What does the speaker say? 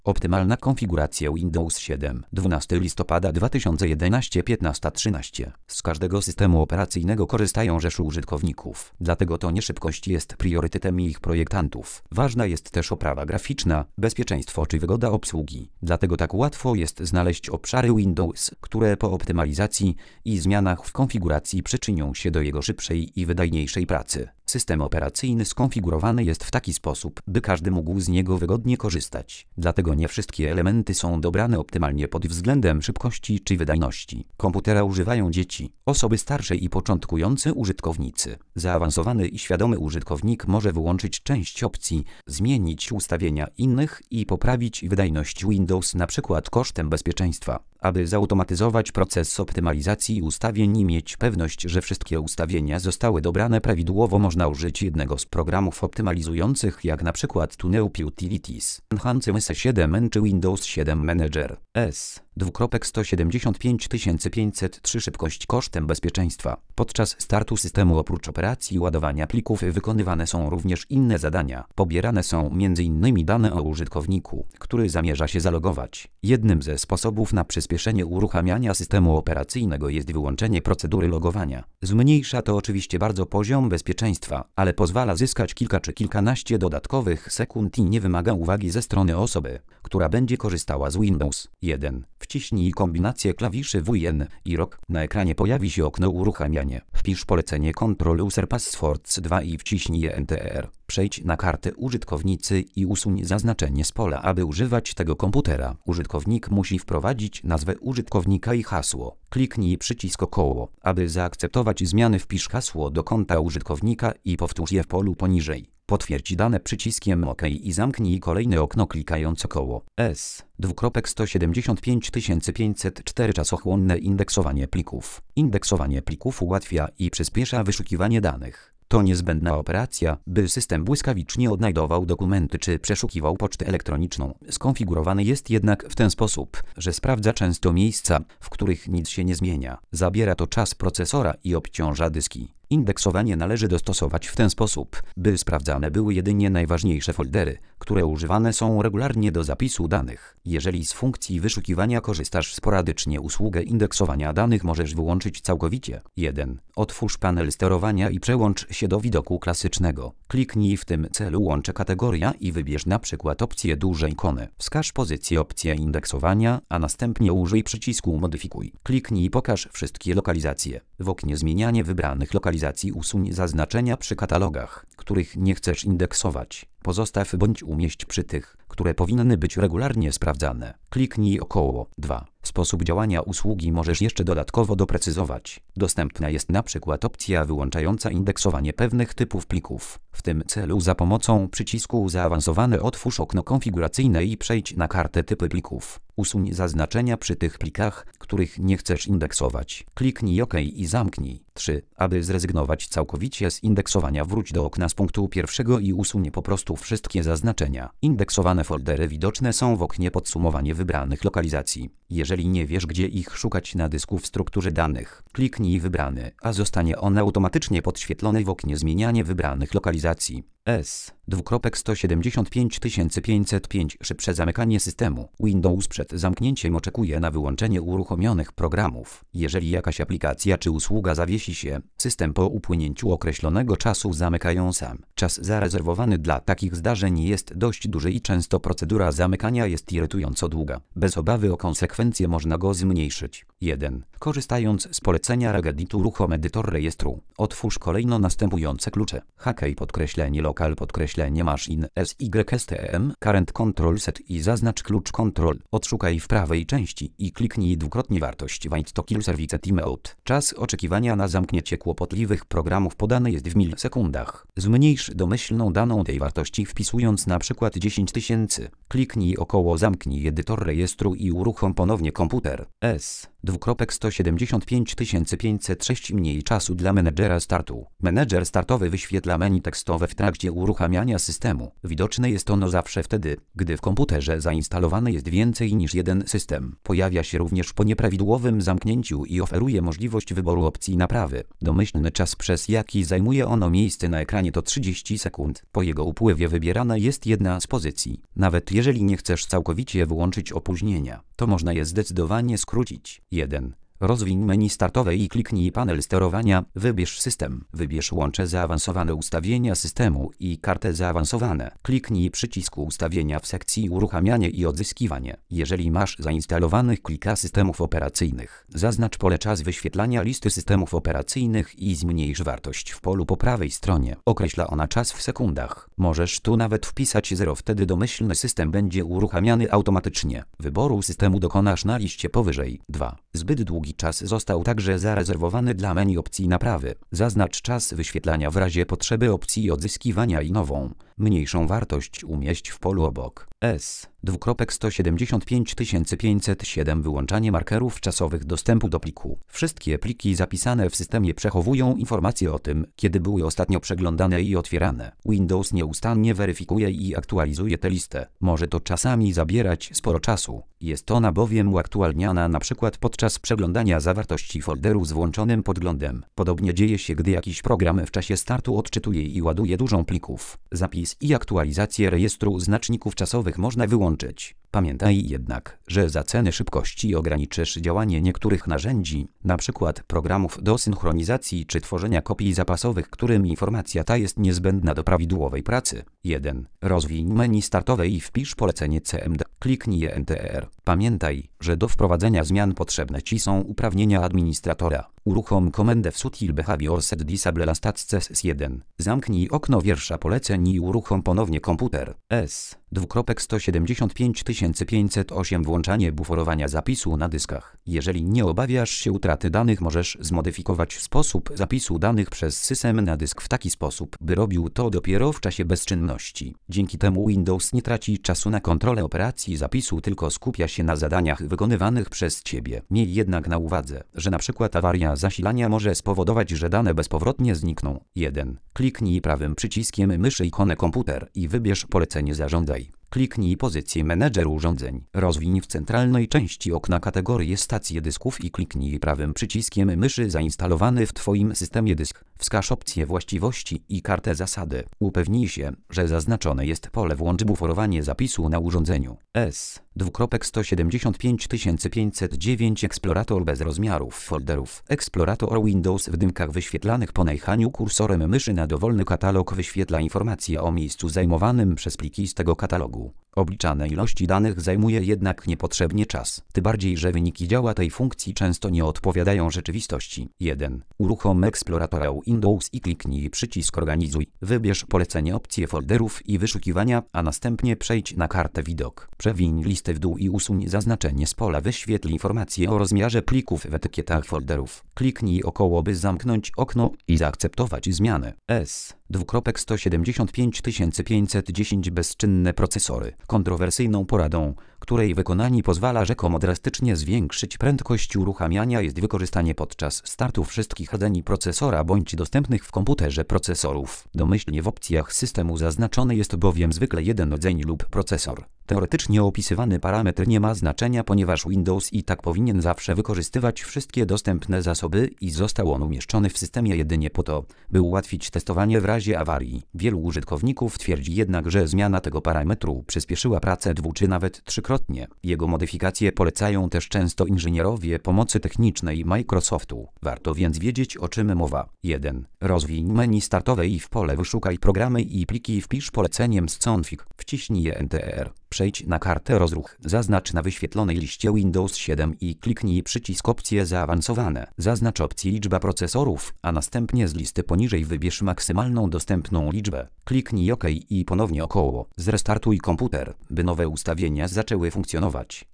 Optymalna konfiguracja Windows 7. 12 listopada 2011 15:13. Z każdego systemu operacyjnego korzystają rzesze użytkowników. Dlatego to nie szybkość jest priorytetem ich projektantów. Ważna jest też oprawa graficzna, bezpieczeństwo czy wygoda obsługi. Dlatego tak łatwo jest znaleźć obszary Windows, które po optymalizacji i zmianach w konfiguracji przyczynią się do jego szybszej i wydajniejszej pracy. System operacyjny skonfigurowany jest w taki sposób, by każdy mógł z niego wygodnie korzystać. Dlatego nie wszystkie elementy są dobrane optymalnie pod względem szybkości czy wydajności. Komputera używają dzieci, osoby starsze i początkujący użytkownicy. Zaawansowany i świadomy użytkownik może wyłączyć część opcji, zmienić ustawienia innych i poprawić wydajność Windows np. kosztem bezpieczeństwa. Aby zautomatyzować proces optymalizacji ustawień i mieć pewność, że wszystkie ustawienia zostały dobrane prawidłowo, można użyć jednego z programów optymalizujących, jak np. TuneUp Utilities, Enhance MS7 czy Windows 7 Manager. S:175 szybkość kosztem bezpieczeństwa. Podczas startu systemu oprócz operacji ładowania plików wykonywane są również inne zadania. Pobierane są m.in. dane o użytkowniku, który zamierza się zalogować. Jednym ze sposobów na przyspieszenie uruchamiania systemu operacyjnego jest wyłączenie procedury logowania. Zmniejsza to oczywiście bardzo poziom bezpieczeństwa, ale pozwala zyskać kilka czy kilkanaście dodatkowych sekund i nie wymaga uwagi ze strony osoby, która będzie korzystała z Windows 1. Wciśnij kombinację klawiszy WN i ROK. Na ekranie pojawi się okno uruchamianie. Wpisz polecenie Ctrl User Passwords 2 i wciśnij Enter. Przejdź na kartę użytkownicy i usuń zaznaczenie z pola. Aby używać tego komputera, użytkownik musi wprowadzić nazwę użytkownika i hasło. Kliknij przycisk około. Aby zaakceptować zmiany, wpisz hasło do konta użytkownika i powtórz je w polu poniżej. Potwierdź dane przyciskiem OK i zamknij kolejne okno klikając około. S:175 czasochłonne indeksowanie plików. Indeksowanie plików ułatwia i przyspiesza wyszukiwanie danych. To niezbędna operacja, by system błyskawicznie odnajdował dokumenty czy przeszukiwał pocztę elektroniczną. Skonfigurowany jest jednak w ten sposób, że sprawdza często miejsca, w których nic się nie zmienia. Zabiera to czas procesora i obciąża dyski. Indeksowanie należy dostosować w ten sposób, by sprawdzane były jedynie najważniejsze foldery, które używane są regularnie do zapisu danych. Jeżeli z funkcji wyszukiwania korzystasz sporadycznie, usługę indeksowania danych możesz wyłączyć całkowicie. 1. Otwórz panel sterowania i przełącz się do widoku klasycznego. Kliknij w tym celu łącze kategoria i wybierz na przykład opcję duże ikony. Wskaż pozycję opcję indeksowania, a następnie użyj przycisku Modyfikuj. Kliknij Pokaż wszystkie lokalizacje. W oknie Zmienianie wybranych lokalizacji usuń zaznaczenia przy katalogach, których nie chcesz indeksować. Pozostaw bądź umieść przy tych, które powinny być regularnie sprawdzane. Kliknij około. 2. Sposób działania usługi możesz jeszcze dodatkowo doprecyzować. Dostępna jest na przykład opcja wyłączająca indeksowanie pewnych typów plików. W tym celu za pomocą przycisku Zaawansowany otwórz okno konfiguracyjne i przejdź na kartę Typy plików. Usuń zaznaczenia przy tych plikach, których nie chcesz indeksować. Kliknij OK i zamknij. 3. Aby zrezygnować całkowicie z indeksowania, wróć do okna z punktu pierwszego i usuń po prostu wszystkie zaznaczenia. Indeksowane foldery widoczne są w oknie Podsumowanie wybranych lokalizacji. Jeżeli nie wiesz, gdzie ich szukać na dysku w strukturze danych, kliknij Wybrany, a zostanie on automatycznie podświetlony w oknie Zmienianie wybranych lokalizacji. S:175 szybsze zamykanie systemu. Windows przed zamknięciem oczekuje na wyłączenie uruchomionych programów. Jeżeli jakaś aplikacja czy usługa zawiesi się, system po upłynięciu określonego czasu zamyka ją sam. Czas zarezerwowany dla takich zdarzeń jest dość duży i często procedura zamykania jest irytująco długa. Bez obawy o konsekwencje można go zmniejszyć. 1. Korzystając z polecenia Regedit uruchom edytor rejestru. Otwórz kolejno następujące klucze. Local_machine SYSTEM current control set i zaznacz klucz control. Odszukaj w prawej części i kliknij dwukrotnie wartość wait to kill service timeout. Czas oczekiwania na zamknięcie kłopotliwych programów podany jest w milisekundach. Zmniejsz domyślną daną tej wartości wpisując na przykład 10 000. Kliknij około zamknij edytor rejestru i uruchom ponownie komputer. S:175 mniej czasu dla menedżera startu. Menedżer startowy wyświetla menu tekstowe w trakcie uruchamiania systemu. Widoczne jest ono zawsze wtedy, gdy w komputerze zainstalowany jest więcej niż jeden system. Pojawia się również po nieprawidłowym zamknięciu i oferuje możliwość wyboru opcji naprawy. Domyślny czas, przez jaki zajmuje ono miejsce na ekranie, to 30 sekund. Po jego upływie wybierana jest jedna z pozycji. Nawet jeżeli nie chcesz całkowicie wyłączyć opóźnienia, to można je zdecydowanie skrócić. 1. Rozwiń menu startowe i kliknij panel sterowania. Wybierz system. Wybierz łącze zaawansowane ustawienia systemu i kartę zaawansowane. Kliknij przycisk ustawienia w sekcji uruchamianie i odzyskiwanie. Jeżeli masz zainstalowanych kilka systemów operacyjnych, zaznacz pole czas wyświetlania listy systemów operacyjnych i zmniejsz wartość w polu po prawej stronie. Określa ona czas w sekundach. Możesz tu nawet wpisać 0, wtedy domyślny system będzie uruchamiany automatycznie. Wyboru systemu dokonasz na liście powyżej. 2. Zbyt długi czas został także zarezerwowany dla menu opcji naprawy. Zaznacz czas wyświetlania w razie potrzeby opcji odzyskiwania i nową, mniejszą wartość umieść w polu obok. S:175 Wyłączanie markerów czasowych dostępu do pliku. Wszystkie pliki zapisane w systemie przechowują informacje o tym, kiedy były ostatnio przeglądane i otwierane. Windows nieustannie weryfikuje i aktualizuje tę listę. Może to czasami zabierać sporo czasu. Jest ona bowiem uaktualniana np. podczas przeglądania zawartości folderu z włączonym podglądem. Podobnie dzieje się, gdy jakiś program w czasie startu odczytuje i ładuje dużą plików. Zapis i aktualizację rejestru znaczników czasowych można wyłączyć. Pamiętaj jednak, że za cenę szybkości ograniczysz działanie niektórych narzędzi, np. programów do synchronizacji czy tworzenia kopii zapasowych, którym informacja ta jest niezbędna do prawidłowej pracy. 1. Rozwiń menu startowe i wpisz polecenie CMD. Kliknij Enter. Pamiętaj, że do wprowadzenia zmian potrzebne Ci są uprawnienia administratora. Uruchom komendę w Util Behavior Set Disable Last Access 1. Zamknij okno wiersza poleceń i uruchom ponownie komputer. S:175 Włączanie buforowania zapisu na dyskach. Jeżeli nie obawiasz się utraty danych, możesz zmodyfikować sposób zapisu danych przez system na dysk w taki sposób, by robił to dopiero w czasie bezczynności. Dzięki temu Windows nie traci czasu na kontrolę operacji zapisu, tylko skupia się na zadaniach wykonywanych przez Ciebie. Miej jednak na uwadze, że np. awaria zasilania może spowodować, że dane bezpowrotnie znikną. 1. Kliknij prawym przyciskiem myszy ikonę komputer i wybierz polecenie Zarządzaj. Kliknij pozycję Menedżer urządzeń. Rozwiń w centralnej części okna kategorię stacje dysków i kliknij prawym przyciskiem myszy zainstalowany w Twoim systemie dysk. Wskaż opcję właściwości i kartę zasady. Upewnij się, że zaznaczone jest pole Włącz buforowanie zapisu na urządzeniu. S:175 Eksplorator bez rozmiarów folderów. Eksplorator Windows w dymkach wyświetlanych po najechaniu kursorem myszy na dowolny katalog wyświetla informacje o miejscu zajmowanym przez pliki z tego katalogu. Obliczane ilości danych zajmuje jednak niepotrzebnie czas. Tym bardziej, że wyniki działa tej funkcji często nie odpowiadają rzeczywistości. 1. Uruchom eksploratora Windows i kliknij przycisk Organizuj. Wybierz polecenie opcje folderów i wyszukiwania, a następnie przejdź na kartę Widok. Przewiń listę w dół i usuń zaznaczenie z pola Wyświetl informacje o rozmiarze plików w etykietach folderów. Kliknij około, by zamknąć okno i zaakceptować zmianę. S:175 Bezczynne procesory. Kontrowersyjną poradą, której wykonanie pozwala rzekomo drastycznie zwiększyć prędkość uruchamiania, jest wykorzystanie podczas startu wszystkich rdzeni procesora bądź dostępnych w komputerze procesorów. Domyślnie w opcjach systemu zaznaczony jest bowiem zwykle jeden rdzeń lub procesor. Teoretycznie opisywany parametr nie ma znaczenia, ponieważ Windows i tak powinien zawsze wykorzystywać wszystkie dostępne zasoby i został on umieszczony w systemie jedynie po to, by ułatwić testowanie w razie awarii. Wielu użytkowników twierdzi jednak, że zmiana tego parametru przyspieszyła pracę czy nawet trzykrotnie. Jego modyfikacje polecają też często inżynierowie pomocy technicznej Microsoftu. Warto więc wiedzieć, o czym mowa. 1. Rozwiń menu startowe i w pole Wyszukaj programy i pliki wpisz poleceniem sconfig. Wciśnij Enter. Przejdź na kartę Rozruch. Zaznacz na wyświetlonej liście Windows 7 i kliknij przycisk Opcje zaawansowane. Zaznacz opcję Liczba procesorów, a następnie z listy poniżej wybierz maksymalną dostępną liczbę. Kliknij OK i ponownie około. Zrestartuj komputer, by nowe ustawienia zaczęły funkcjonować.